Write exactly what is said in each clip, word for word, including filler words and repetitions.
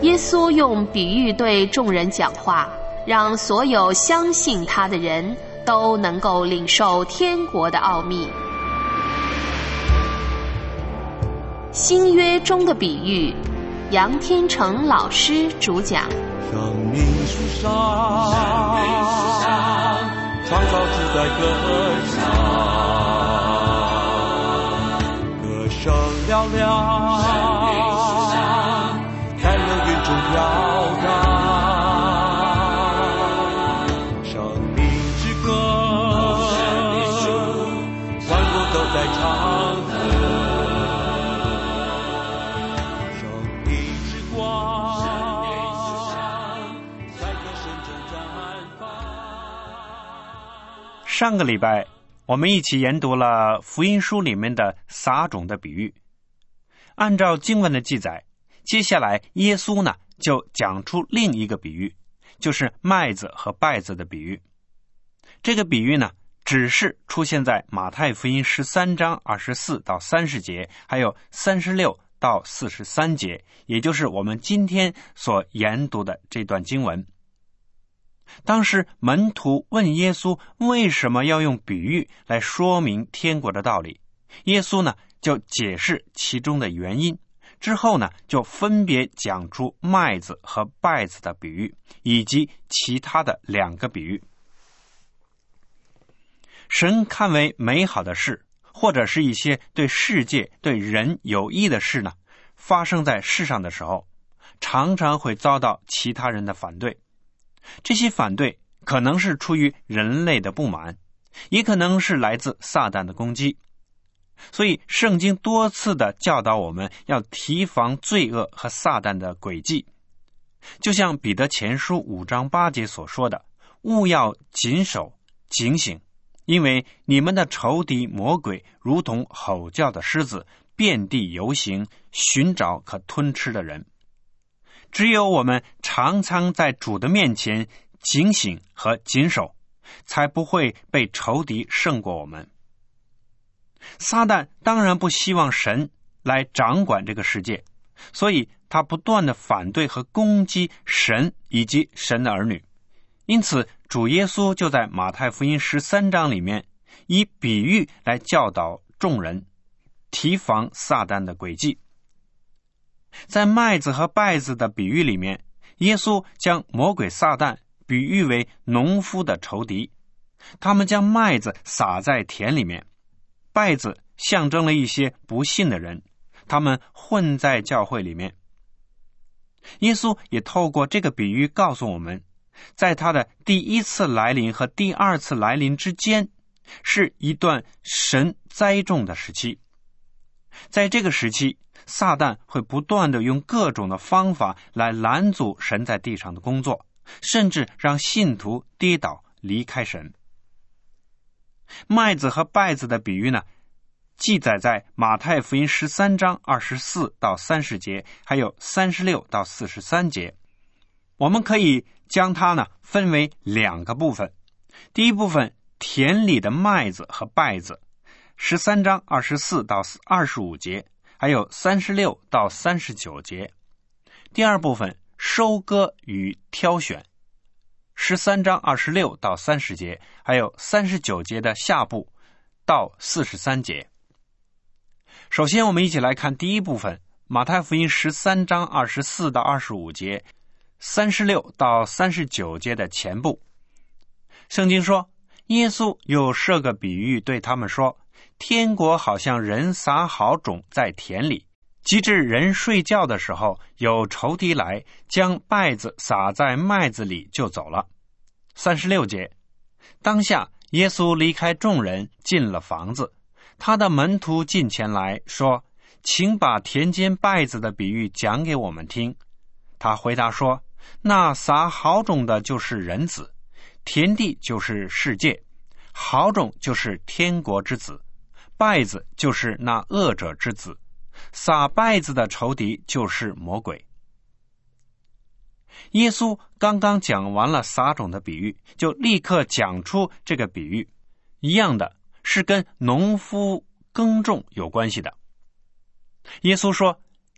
耶稣用比喻对众人讲话，让所有相信他的人都能够领受天国的奥秘。新约中的比喻，杨天成老师主讲。 生命树上，创造主在歌唱，歌声嘹亮，在乐园中飘荡。生命之歌，万国都在唱和。 上个礼拜我们一起研读了福音书里面的撒种的比喻。按照经文的记载，接下来耶稣呢就讲出另一个比喻，就是麦子和稗子的比喻。这个比喻呢只是出现在马太福音十三章二十四到三十节，还有三十六到四十三节，也就是我们今天所研读的这段经文。当时门徒问耶稣为什么要用比喻来说明天国的道理，耶稣呢就解释其中的原因，之后呢就分别讲出麦子和稗子的比喻，以及其他的两个比喻。神看为美好的事，或者是一些对世界对人有益的事呢，发生在世上的时候，常常会遭到其他人的反对。这些反对可能是出于人类的不满，也可能是来自撒旦的攻击。所以圣经多次的教导我们要提防罪恶和撒旦的诡计，就像彼得前书五章八节所说的，务要谨守警醒，因为你们的仇敌魔鬼如同吼叫的狮子，遍地游行，寻找可吞吃的人。只有我们常常在主的面前警醒和谨守，才不会被仇敌胜过我们。撒旦当然不希望神来掌管这个世界，所以他不断的反对和攻击神以及神的儿女。因此主耶稣就在马太福音十三章里面以比喻来教导众人，提防撒旦的诡计。在麦子和稗子的比喻里面，耶稣将魔鬼撒旦比喻为农夫的仇敌，他们将麦子撒在田里面，稗子象征了一些不信的人，他们混在教会里面。耶稣也透过这个比喻告诉我们，在他的第一次来临和第二次来临之间，是一段神栽种的时期。在这个时期，撒旦会不断的用各种的方法来拦阻神在地上的工作，甚至让信徒跌倒离开神。麦子和稗子的比喻呢，记载在马太福音十三章二十四到三十节，还有三十六到四十三节。我们可以将它呢分为两个部分。第一部分，田里的麦子和稗子，十三章二十四到二十五节，还有三十六到三十九节。第二部分，收割与挑选，十三章二十六到三十节，还有三十九节的下部到四十三节。首先我们一起来看第一部分，马太福音十三章二十四到二十五节，三十六到三十九节的前部。圣经说，耶稣又设个比喻对他们说，天国好像人撒好种在田里，及至人睡觉的时候，有仇敌来，将稗子撒在麦子里就走了。三十六节，当下耶稣离开众人，进了房子，他的门徒近前来说，请把田间稗子的比喻讲给我们听。他回答说，那撒好种的就是人子，田地就是世界，好种就是天国之子，稗子就是那恶者之子，撒稗子的仇敌就是魔鬼。耶稣刚刚讲完了撒种的比喻，就立刻讲出这个比喻，一样的是跟农夫耕种有关系的。耶稣说，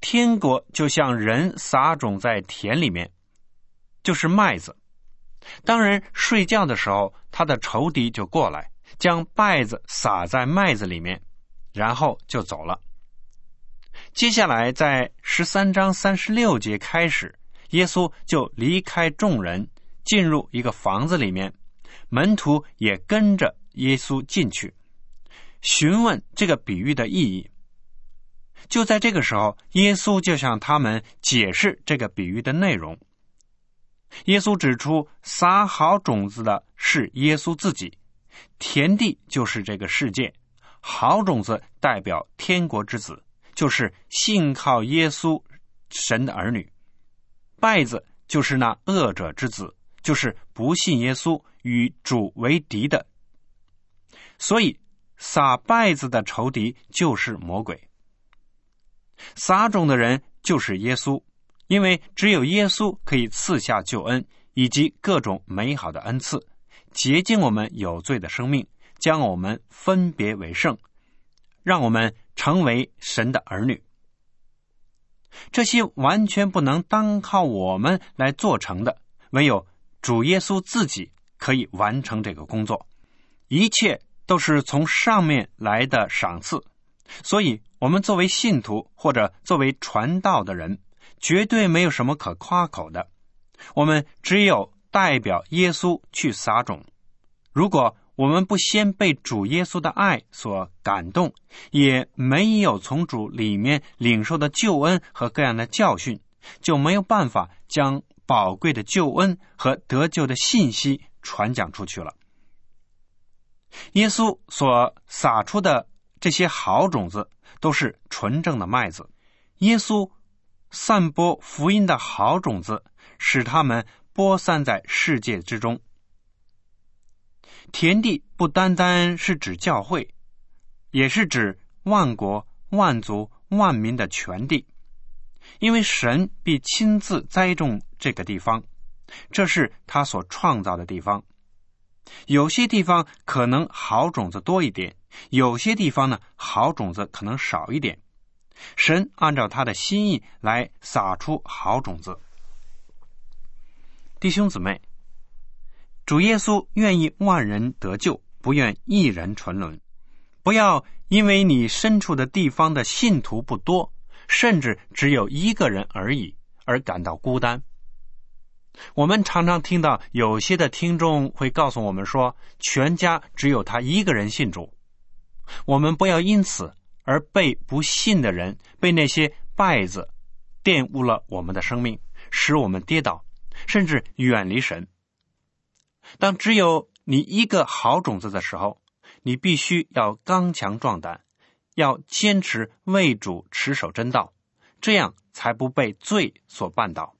天国就像人撒种在田里面，就是麦子。当人睡觉的时候，他的仇敌就过来，将稗子撒在麦子里面，然后就走了。接下来在十三章三十六节开始，耶稣就离开众人，进入一个房子里面，门徒也跟着耶稣进去，询问这个比喻的意义。就在这个时候，耶稣就向他们解释这个比喻的内容。耶稣指出，撒好种子的是耶稣自己，田地就是这个世界，好种子代表天国之子，就是信靠耶稣神的儿女。稗子就是那恶者之子，就是不信耶稣与主为敌的。所以撒稗子的仇敌就是魔鬼，撒种的人就是耶稣，因为只有耶稣可以赐下救恩以及各种美好的恩赐，洁净我们有罪的生命，将我们分别为圣，让我们成为神的儿女。这些完全不能单靠我们来做成的，唯有主耶稣自己可以完成这个工作，一切都是从上面来的赏赐。所以我们作为信徒或者作为传道的人，绝对没有什么可夸口的，我们只有代表耶稣去撒种。如果我们不先被主耶稣的爱所感动，也没有从主里面领受的救恩和各样的教训，就没有办法将宝贵的救恩和得救的信息传讲出去了。耶稣所撒出的这些好种子都是纯正的麦子，耶稣散播福音的好种子，使他们播散在世界之中。田地不单单是指教会，也是指万国万族万民的全地，因为神必亲自栽种这个地方，这是他所创造的地方。有些地方可能好种子多一点，有些地方呢好种子可能少一点，神按照他的心意来撒出好种子。弟兄姊妹，主耶稣愿意万人得救，不愿一人沉沦。不要因为你身处的地方的信徒不多，甚至只有一个人而已，而感到孤单。我们常常听到有些的听众会告诉我们说，全家只有他一个人信主。我们不要因此而被不信的人，被那些稗子玷污了我们的生命，使我们跌倒，甚至远离神。当只有你一个好种子的时候，你必须要刚强壮胆，要坚持为主持守真道，这样才不被罪所绊倒。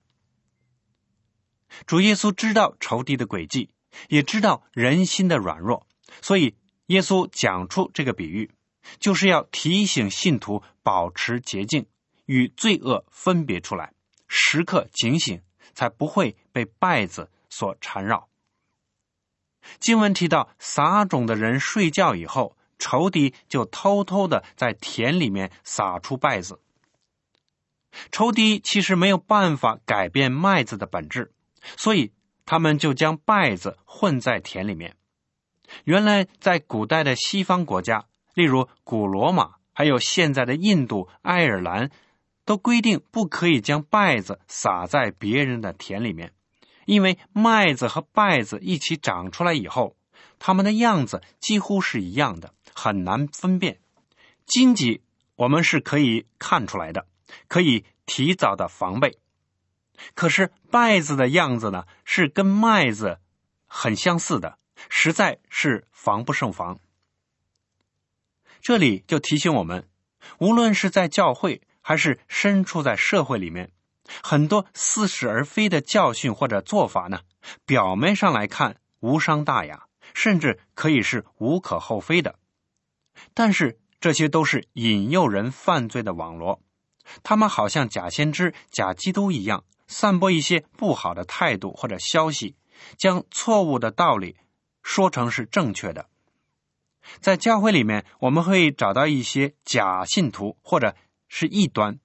主耶稣知道仇敌的诡计，也知道人心的软弱，所以耶稣讲出这个比喻，就是要提醒信徒保持洁净，与罪恶分别出来，时刻警醒，才不会被稗子所缠绕。经文提到，撒种的人睡觉以后，仇敌就偷偷的在田里面撒出稗子。仇敌其实没有办法改变麦子的本质，所以他们就将稗子混在田里面。原来在古代的西方国家，例如古罗马，还有现在的印度、爱尔兰，都规定不可以将稗子撒在别人的田里面，因为麦子和稗子一起长出来以后，它们的样子几乎是一样的，很难分辨。荆棘我们是可以看出来的，可以提早的防备。可是稗子的样子呢，是跟麦子很相似的，实在是防不胜防。这里就提醒我们，无论是在教会还是身处在社会里面，很多似是而非的教训或者做法呢，表面上来看无伤大雅，甚至可以是无可厚非的，但是这些都是引诱人犯罪的网罗，他们好像假先知、假基督一样，散播一些不好的态度或者消息，将错误的道理说成是正确的。在教会里面，我们会找到一些假信徒或者是异端，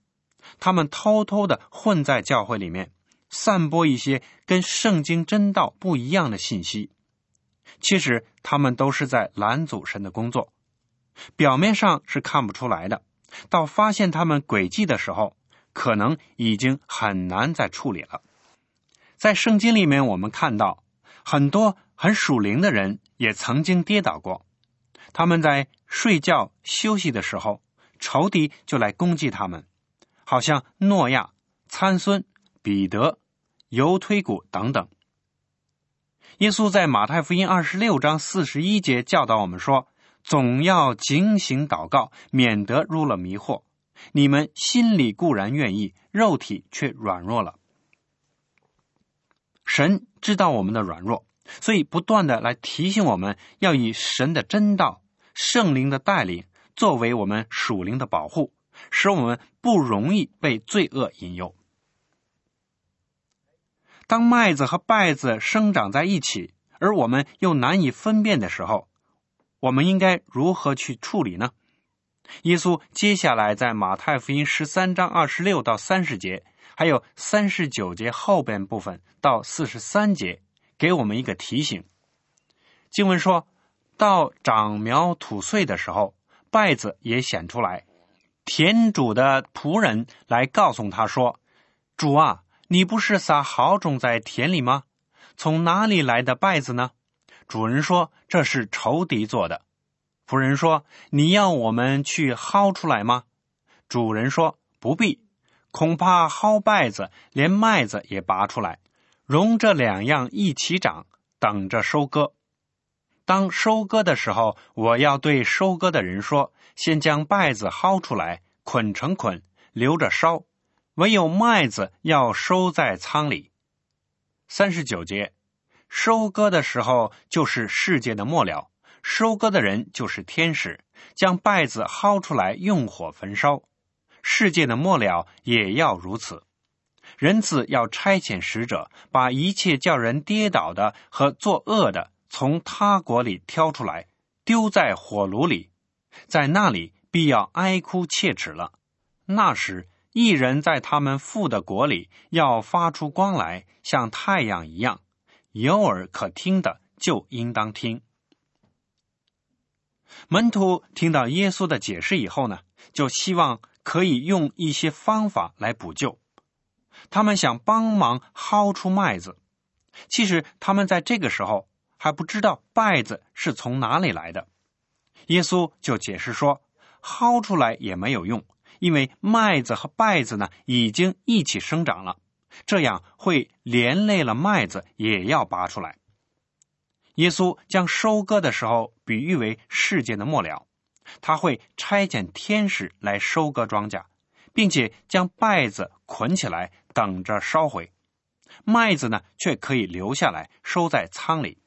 他们偷偷的混在教会里面，散播一些跟圣经真道不一样的信息。其实他们都是在拦阻神的工作，表面上是看不出来的，到发现他们诡计的时候，可能已经很难再处理了。在圣经里面我们看到很多很属灵的人也曾经跌倒过，他们在睡觉休息的时候，仇敌就来攻击他们，好像诺亚、参孙、彼得、犹推古等等。耶稣在马太福音二十六章四十一节教导我们说，总要警醒祷告，免得入了迷惑。你们心里固然愿意，肉体却软弱了。神知道我们的软弱，所以不断的来提醒我们要以神的真道、圣灵的带领作为我们属灵的保护，使我们不容易被罪恶引诱。当麦子和稗子生长在一起，而我们又难以分辨的时候，我们应该如何去处理呢？耶稣接下来在马太福音十三章二十六到三十节，还有三十九节后边部分到四十三节，给我们一个提醒。经文说，到长苗吐穗的时候，稗子也显出来，田主的仆人来告诉他说，主啊，你不是撒好种在田里吗？从哪里来的稗子呢？主人说，这是仇敌做的。仆人说，你要我们去薅出来吗？主人说，不必，恐怕薅稗子连麦子也拔出来，容这两样一起长，等着收割。当收割的时候，我要对收割的人说，先将稗子薅出来，捆成捆，留着烧，唯有麦子要收在仓里。三十九节，收割的时候就是世界的末了，收割的人就是天使，将稗子薅出来，用火焚烧。世界的末了也要如此。人子要差遣使者，把一切叫人跌倒的和作恶的从他国里挑出来，丢在火炉里，在那里必要哀哭切齿了。那时义人在他们父的国里要发出光来，像太阳一样，有耳可听的就应当听。门徒听到耶稣的解释以后呢，就希望可以用一些方法来补救。他们想帮忙薅出麦子，其实他们在这个时候还不知道稗子是从哪里来的。耶稣就解释说，薅出来也没有用，因为麦子和稗子呢已经一起生长了，这样会连累了麦子也要拔出来。耶稣将收割的时候比喻为世界的末了，他会差遣天使来收割庄稼，并且将稗子捆起来等着烧毁，麦子呢却可以留下来收在仓里。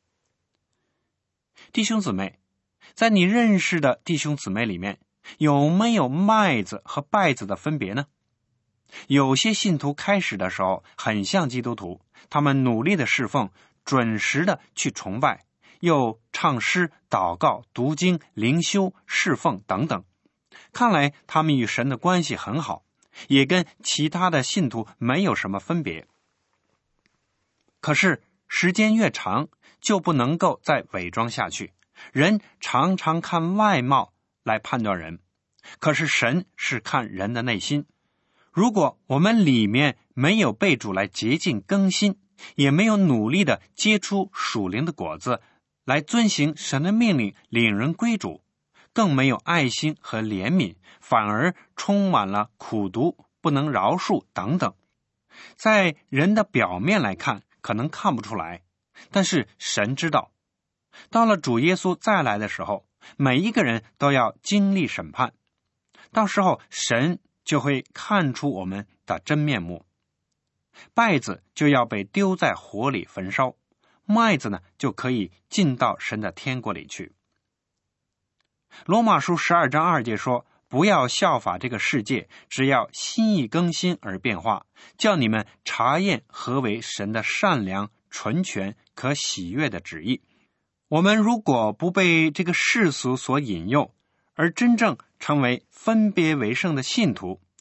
弟兄姊妹，在你认识的弟兄姊妹里面，有没有麦子和稗子的分别呢？有些信徒开始的时候很像基督徒，他们努力的侍奉，准时的去崇拜，又唱诗、祷告、读经、灵修、侍奉等等，看来他们与神的关系很好，也跟其他的信徒没有什么分别。可是时间越长，就不能够再伪装下去。人常常看外貌来判断人，可是神是看人的内心。如果我们里面没有被主来洁净更新，也没有努力的结出属灵的果子，来遵行神的命令，领人归主，更没有爱心和怜悯，反而充满了苦毒、不能饶恕等等。在人的表面来看，可能看不出来，但是神知道。到了主耶稣再来的时候，每一个人都要经历审判，到时候神就会看出我们的真面目。稗子就要被丢在火里焚烧，麦子呢就可以进到神的天国里去。罗马书十二章二节说，不要效法这个世界，只要心意更新而变化，叫你们查验何为神的善良、纯全、可喜悦的旨意。我们如果不被这个世俗所引诱，而真正成为分别为圣的信徒，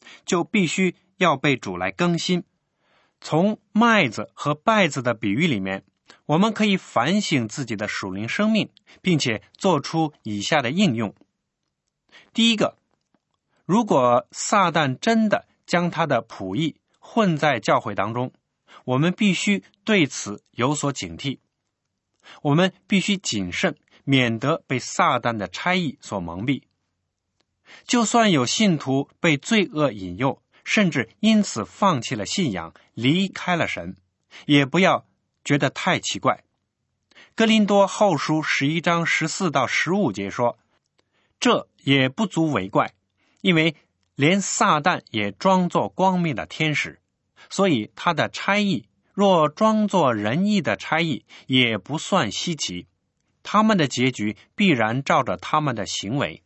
就必须要被主来更新。从麦子和稗子的比喻里面，我们可以反省自己的属灵生命，并且做出以下的应用。第一个，如果撒旦真的将他的仆役混在教会当中，我们必须对此有所警惕。我们必须谨慎，免得被撒旦的差役所蒙蔽。就算有信徒被罪恶引诱，甚至因此放弃了信仰，离开了神，也不要觉得太奇怪。哥林多后书十一章十四到十五节说，这也不足为怪，因为连撒旦也装作光明的天使，所以他的差役若装作仁义的差役，也不算稀奇，他们的结局必然照着他们的行为。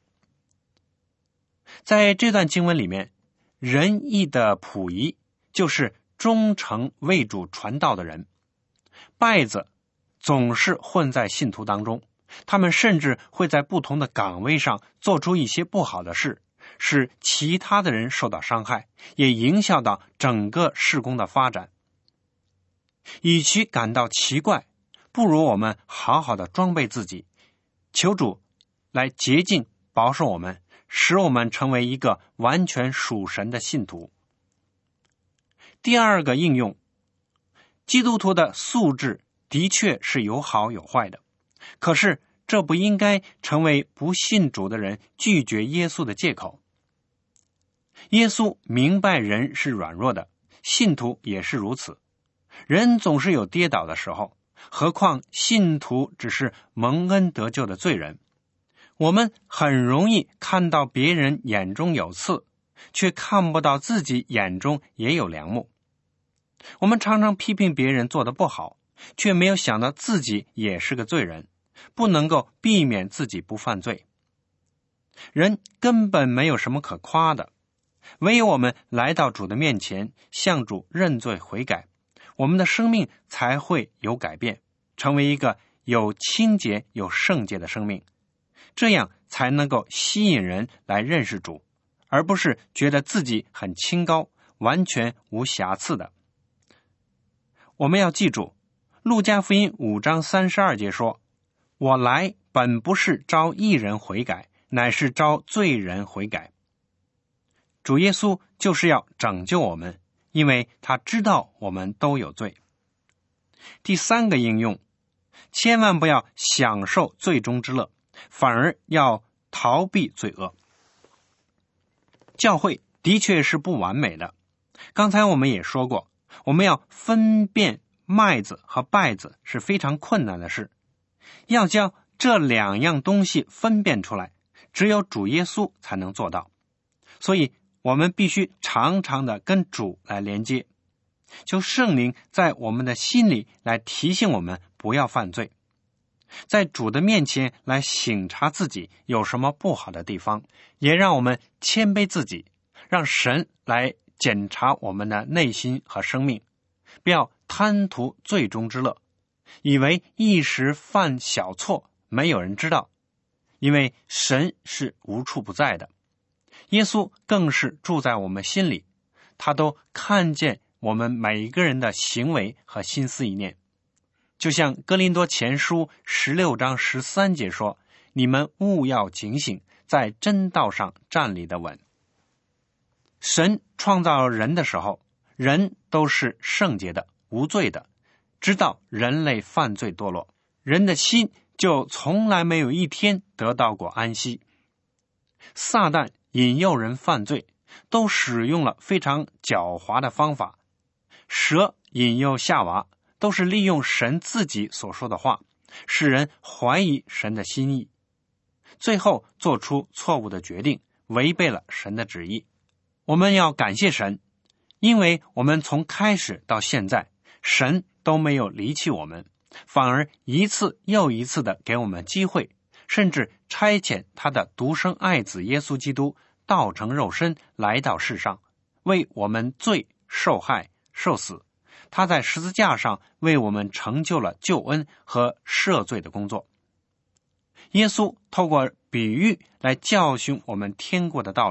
在这段经文里面，仁义的仆役就是忠诚为主传道的人，稗子总是混在信徒当中，他们甚至会在不同的岗位上做出一些不好的事，使其他的人受到伤害，也影响到整个事工的发展。与其感到奇怪，不如我们好好的装备自己，求主来洁净保守我们，使我们成为一个完全属神的信徒。第二个应用，基督徒的素质的确是有好有坏的，可是这不应该成为不信主的人拒绝耶稣的借口。耶稣明白人是软弱的，信徒也是如此。人总是有跌倒的时候，何况信徒只是蒙恩得救的罪人。我们很容易看到别人眼中有刺，却看不到自己眼中也有梁木。我们常常批评别人做得不好，却没有想到自己也是个罪人，不能够避免自己不犯罪。人根本没有什么可夸的，唯有我们来到主的面前，向主认罪悔改，我们的生命才会有改变，成为一个有清洁有圣洁的生命，这样才能够吸引人来认识主，而不是觉得自己很清高，完全无瑕疵的。我们要记住，路加福音五章三十二节说，我来本不是招义人悔改，乃是招罪人悔改。主耶稣就是要拯救我们，因为他知道我们都有罪。第三个应用，千万不要享受罪中之乐，反而要逃避罪恶。教会的确是不完美的，刚才我们也说过，我们要分辨麦子和稗子是非常困难的事，要将这两样东西分辨出来，只有主耶稣才能做到。所以我们必须常常的跟主来连接，求圣灵在我们的心里来提醒我们不要犯罪，在主的面前来省察自己有什么不好的地方，也让我们谦卑自己，让神来检查我们的内心和生命，不要贪图罪中之乐，以为一时犯小错没有人知道，因为神是无处不在的，耶稣更是住在我们心里，他都看见我们每一个人的行为和心思意念。就像哥林多前书十六章十三节说，你们务要警醒，在真道上站立得稳。神创造人的时候，人都是圣洁的无罪的，知道人类犯罪堕落，人的心就从来没有一天得到过安息。撒旦引诱人犯罪，都使用了非常狡猾的方法。蛇引诱夏娃，都是利用神自己所说的话，使人怀疑神的心意，最后做出错误的决定，违背了神的旨意。我们要感谢神，因为我们从开始到现在，神都没有离弃我们，反而一次又一次的给我们机会，甚至差遣他的独生爱子耶稣基督道成肉身来到世上，为我们罪受害受死。他在十字架上为我们成就了救恩和赦罪的工作。耶稣透过比喻来教训我们天国的道理，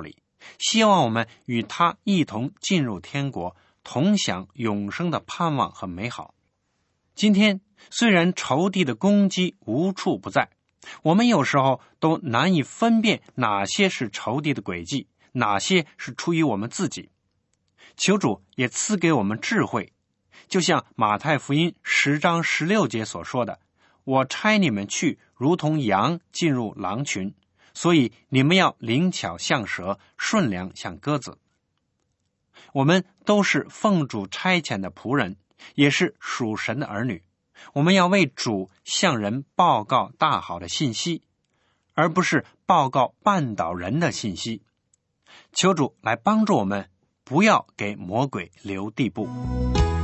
希望我们与他一同进入天国，同享永生的盼望和美好。今天虽然仇敌的攻击无处不在，我们有时候都难以分辨哪些是仇敌的诡计，哪些是出于我们自己。求主也赐给我们智慧，就像马太福音十章十六节所说的，我差你们去，如同羊进入狼群，所以你们要灵巧像蛇，顺良像鸽子。我们都是奉主差遣的仆人，也是属神的儿女，我们要为主向人报告大好的信息，而不是报告绊倒人的信息。求主来帮助我们，不要给魔鬼留地步。